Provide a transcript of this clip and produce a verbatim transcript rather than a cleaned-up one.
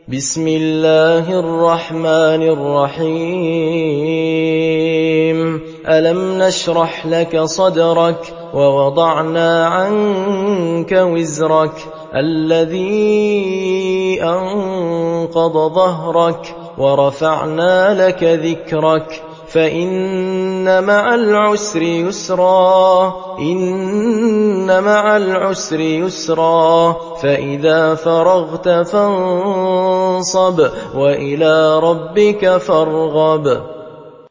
بسم الله الرحمن الرحيم ألم نشرح لك صدرك ووضعنا عنك وزرك الذي أنقض ظهرك ورفعنا لك ذكرك فإن مع العسر يسرا إن مع العسر يسرا فإذا فرغت فانصب وإلى ربك فارغب